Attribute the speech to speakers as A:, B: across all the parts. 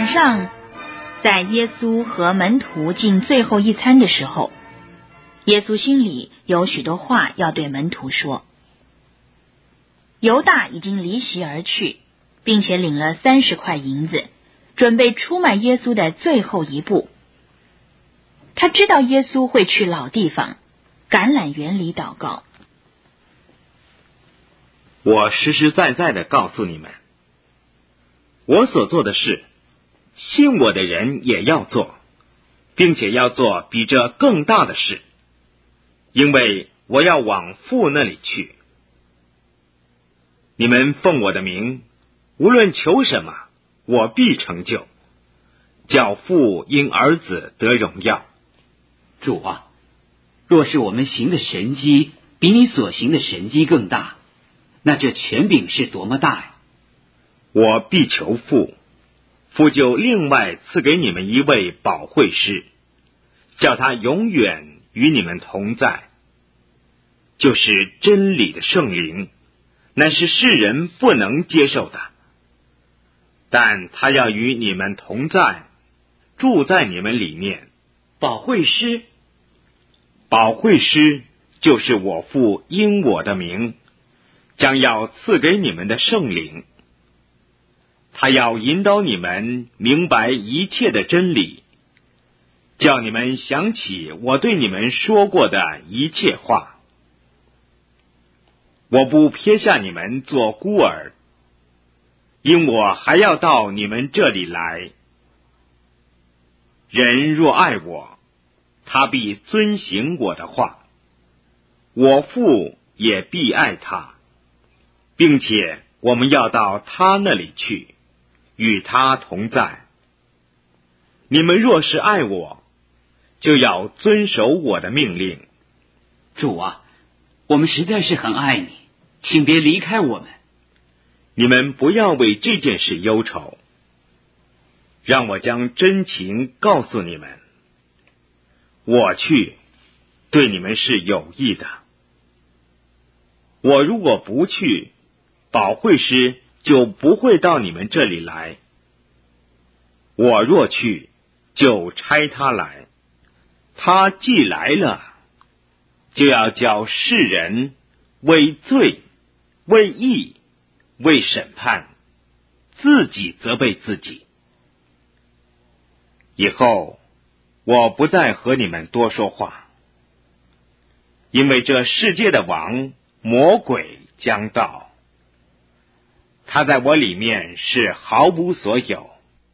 A: 晚上，在耶稣和门徒进最后一餐的时候，耶稣心里有许多话要对门徒说。犹大已经离席而去，并且领了30块银子，准备出卖耶稣的最后一步。他知道耶稣会去老地方橄榄园里祷告。
B: 我实实在在的告诉你们，我所做的事，信我的人也要做，并且要做比这更大的事，因为我要往父那里去。你们奉我的名，无论求什么，我必成就，叫父因儿子得荣耀。
C: 主啊，若是我们行的神迹比你所行的神迹更大，那这权柄是多么大呀！
B: 我必求父，父就另外赐给你们一位保惠师，叫他永远与你们同在，就是真理的圣灵，乃是世人不能接受的，但他要与你们同在，住在你们里面。
C: 保惠师，
B: 保惠师就是我父因我的名将要赐给你们的圣灵，他要引导你们明白一切的真理，叫你们想起我对你们说过的一切话。我不撇下你们做孤儿，因我还要到你们这里来。人若爱我，他必遵行我的话，我父也必爱他，并且我们要到他那里去，与他同在。你们若是爱我，就要遵守我的命令。
C: 主啊，我们实在是很爱你，请别离开我们。
B: 你们不要为这件事忧愁，让我将真情告诉你们。我去，对你们是有益的。我如果不去，保惠师就不会到你们这里来。我若去，就差他来。他既来了，就要叫世人为罪、为义、为审判，自己责备自己。以后我不再和你们多说话，因为这世界的王魔鬼将到，他在我里面是毫无所有。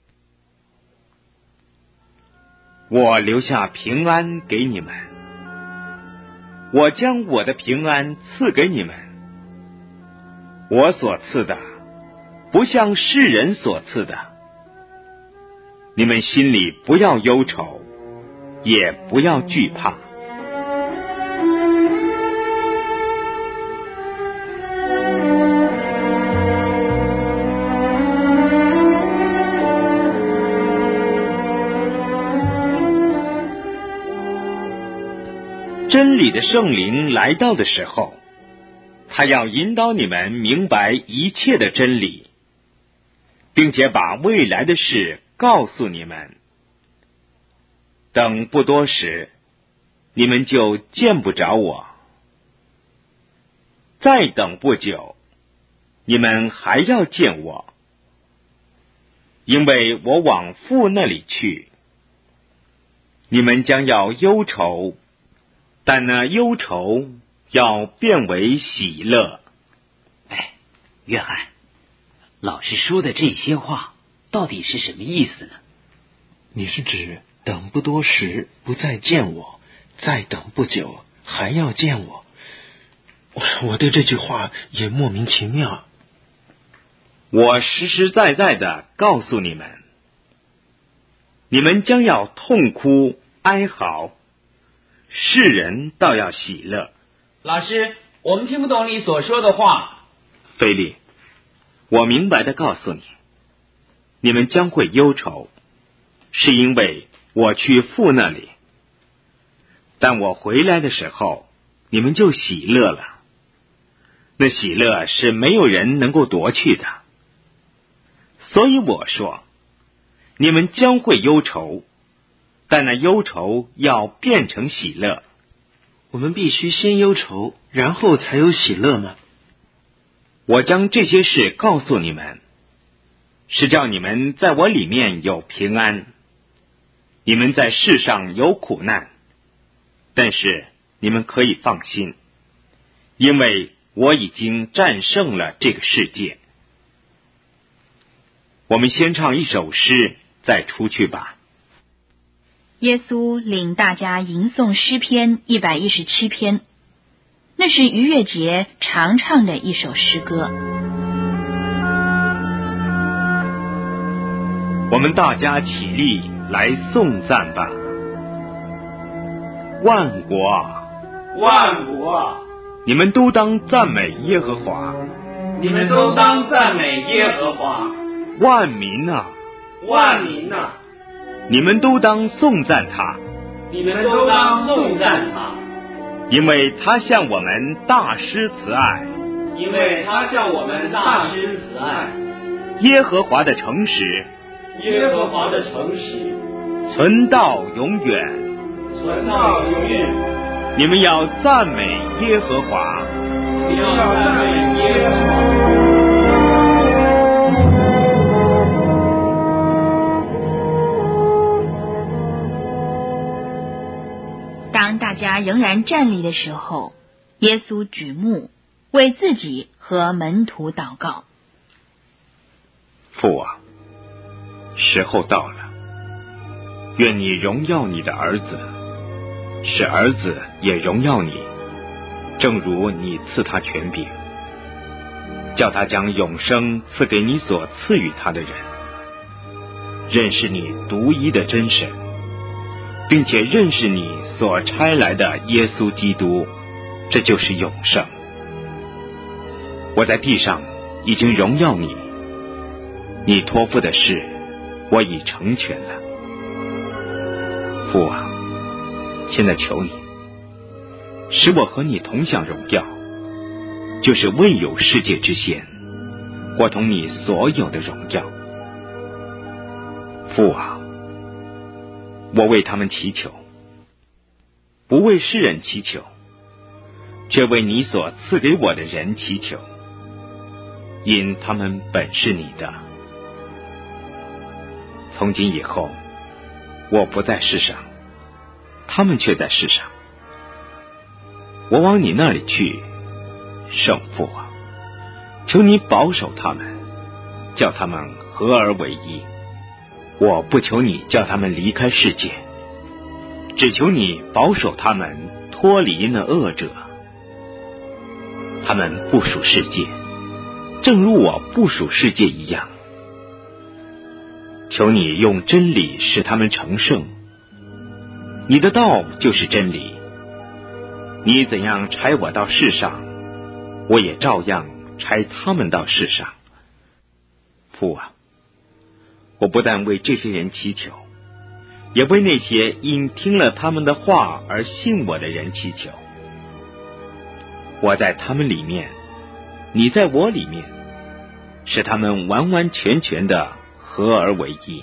B: 我留下平安给你们，我将我的平安赐给你们。我所赐的，不像世人所赐的。你们心里不要忧愁，也不要惧怕。真理的圣灵来到的时候，他要引导你们明白一切的真理，并且把未来的事告诉你们。等不多时，你们就见不着我；再等不久，你们还要见我，因为我往父那里去。你们将要忧愁，但那忧愁要变为喜乐。
C: 约翰，老师说的这些话到底是什么意思呢？
D: 你是指等不多时不再见我，再等不久还要见我？我对这句话也莫名其妙。
B: 我实实在在的告诉你们，你们将要痛哭哀嚎，世人倒要喜乐。
C: 老师，我们听不懂你所说的话。
B: 腓力，我明白的告诉你，你们将会忧愁，是因为我去父那里，但我回来的时候，你们就喜乐了。那喜乐是没有人能够夺去的。所以我说， 你们将会忧愁，但那忧愁要变成喜乐。
D: 我们必须先忧愁，然后才有喜乐吗？
B: 我将这些事告诉你们，是叫你们在我里面有平安。你们在世上有苦难，但是你们可以放心，因为我已经战胜了这个世界。我们先唱一首诗，再出去吧。
A: 耶稣领大家吟诵诗篇117篇，那是逾越节常唱的一首诗歌。
B: 我们大家起立来颂赞吧。万国啊，
C: 万国啊，
B: 你们都当赞美耶和华。
C: 你们都当赞美耶和华。
B: 万民啊，
C: 万民啊，
B: 你们都当颂赞他。
C: 你们都当颂赞他，
B: 因为他向我们大施慈爱。
C: 因为他向我们大施慈爱。
B: 耶和华的诚实，
C: 耶和华的诚实，
B: 存到永远。
C: 存到永远。
B: 你们要赞美耶和华。
C: 你要赞美耶和华。
A: 当大家仍然站立的时候，耶稣举目为自己和门徒祷告。
B: 父啊，时候到了，愿你荣耀你的儿子，使儿子也荣耀你，正如你赐他权柄，叫他将永生赐给你所赐予他的人，认识你独一的真神，并且认识你所差来的耶稣基督，这就是永生。我在地上已经荣耀你，你托付的事我已成全了。父啊，现在求你使我和你同享荣耀，就是未有世界之前我同你所有的荣耀。父啊，我为他们祈求，不为世人祈求，却为你所赐给我的人祈求，因他们本是你的。从今以后，我不在世上，他们却在世上。我往你那里去，圣父啊，求你保守他们，叫他们合而为一。我不求你叫他们离开世界，只求你保守他们脱离那恶者。他们不属世界，正如我不属世界一样。求你用真理使他们成圣，你的道就是真理。你怎样差我到世上，我也照样差他们到世上。父啊，我不但为这些人祈求，也为那些因听了他们的话而信我的人祈求。我在他们里面，你在我里面，使他们完完全全的合而为一。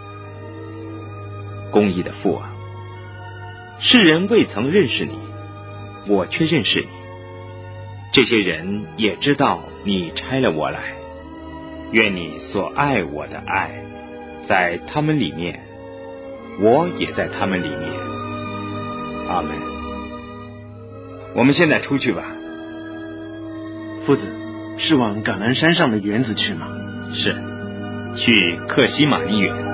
B: 公义的父啊，世人未曾认识你，我却认识你。这些人也知道你差了我来。愿你所爱我的爱在他们里面，我也在他们里面。阿们。我们现在出去吧。
D: 夫子，是往橄榄山上的园子去吗？
B: 是，去克西马尼园。